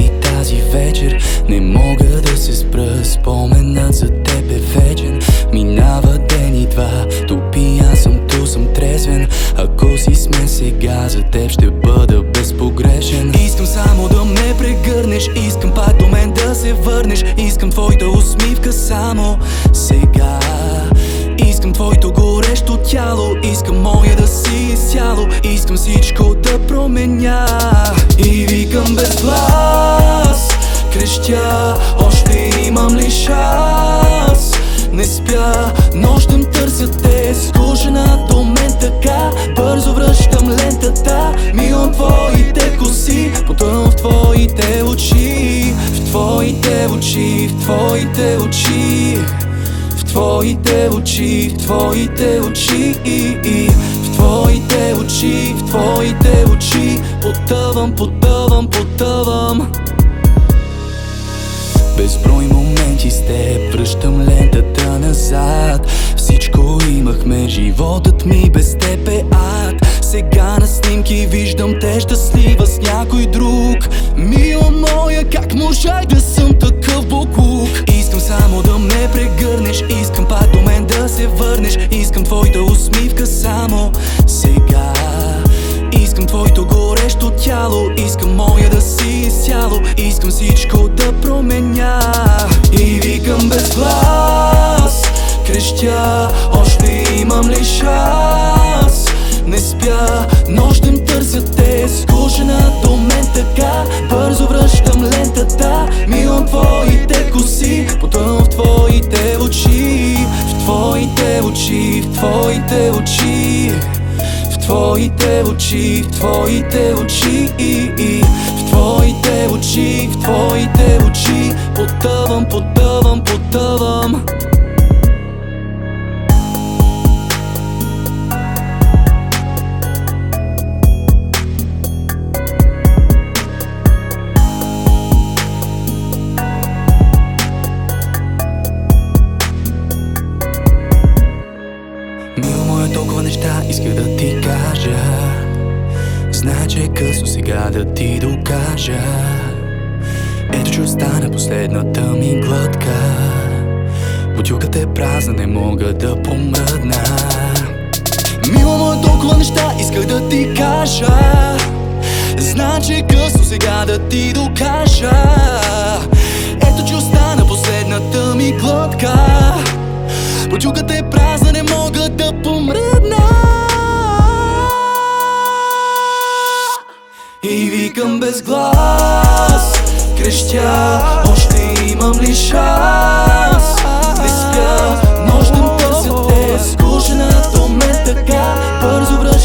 и тази вечер не мога да се спра. Споменът за теб е вечен. Минава ден и два, ту пиян съм, ту съм трезвен. Ако си сме сега, за теб ще бъда безпогрешен. Искам само да ме прегърнеш, искам пак до мен да се върнеш. Искам твоята усмивка само сега. Искам твоето горещо тяло, искам моя да си изцяло. Искам всичко да променя. И викам без глас, крещя, още имам ли шанс? Не спя, нощем търся те, скучена до мен така. Бързо връщам лентата, милам твоите коси, потъвам в твоите очи, в твоите очи, в твоите очи, в твоите очи, в твоите очи, в твоите очи, в твоите очи. Потъвам, потъвам, потъвам. Безброй моменти с теб, връщам лентата назад. Всичко имахме, животът ми без теб е ад. Сега на снимки виждам те щастлива с някой друг. Мила моя, как можах да съм такъв боклук? Искам само да ме прегърнеш, искам пак до мен да се върнеш. Искам твоята усмивка само сега. Искам твоето горещо тяло, искам моя да си изцяло. Искам всичко да променя. И викам без глас, крещя, още имам ли шанс? Не спя, нощем търся те, скучена до мен така. Бързо връщам лентата, милам твоите коси, потъвам в твоите очи, в твоите очи, в твоите очи, в твоите очи, в твоите очи, в твоите очи, в твоите очи. Потъвам, потъвам, потъвам. Мило моя, толкова неща исках да ти кажа. Знае, че е късно сега да ти докажа. Ето, че остана последната ми глътка. Бутилката е празна, не мога да помръдна. Мило моя, толкова неща исках да ти кажа. Знае, че е късно сега да ти докажа. Ето, че остана последната ми глътка. Бутилката е празна, не мога да помръдна. И викам без глас, крещя, още имам ли шанс? Не спя, нощем търся те, скучена до мен така. Бързо връщам